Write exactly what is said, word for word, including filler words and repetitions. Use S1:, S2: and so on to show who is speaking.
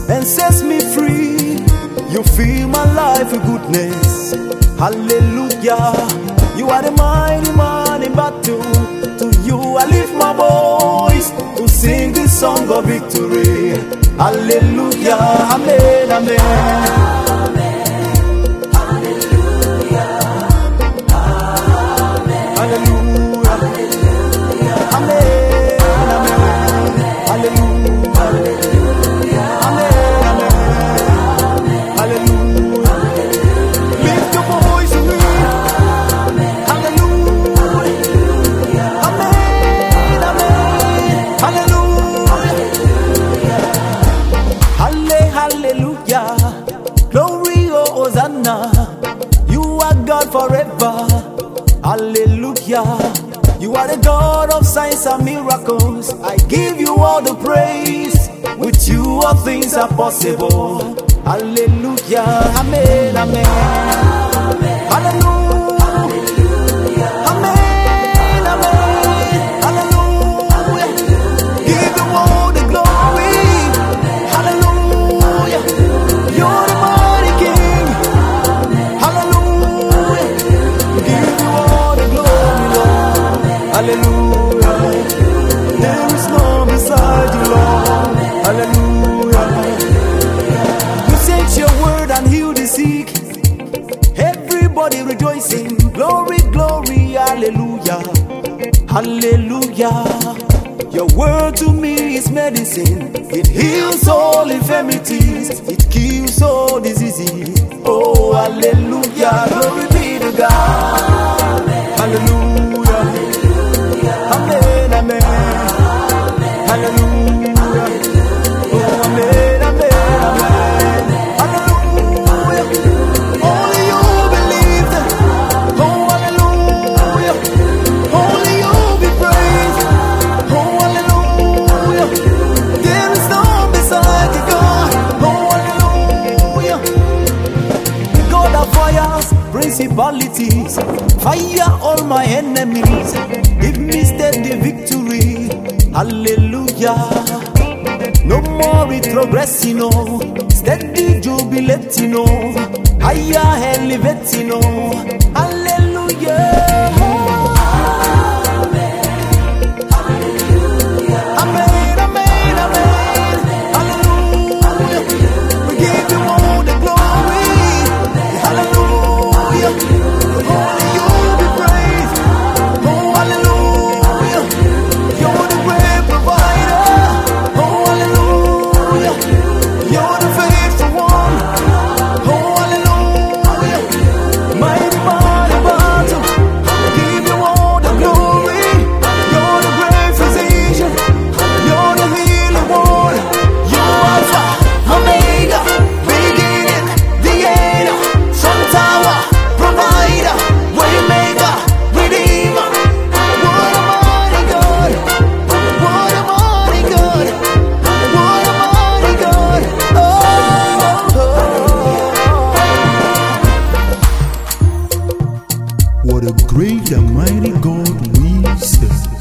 S1: and sets me free. You fill my life with goodness. Hallelujah. You are the mighty man in battle. To you I lift my voice to sing this song of victory. Hallelujah. Amen. Amen. Glory, oh Hosanna, you are God forever. Hallelujah. You are the God of signs and miracles. I give you all the praise. With you all things are possible. Hallelujah. Amen. Amen. Hallelujah. Hallelujah, there is no beside you, Lord. Hallelujah. You sent your word and healed the sick. Everybody rejoicing. Glory, glory, hallelujah. Hallelujah. Your word to me is medicine. It heals all infirmities. It kills all diseases. Oh, hallelujah. Glory be to God. Hallelujah. Amen, amen, hallelujah. Oh, amen, amen, amen, hallelujah. Only you believe. Oh, hallelujah. Only you be praised. Oh, hallelujah. There is no beside the God. Oh, hallelujah. The God of fires, principalities, fire all my enemies. Give me steady victory. Hallelujah. No more retrogressing, no. Steady jubilating, no. Higher elevating, no. Hallelujah.
S2: What a great and mighty God we serve.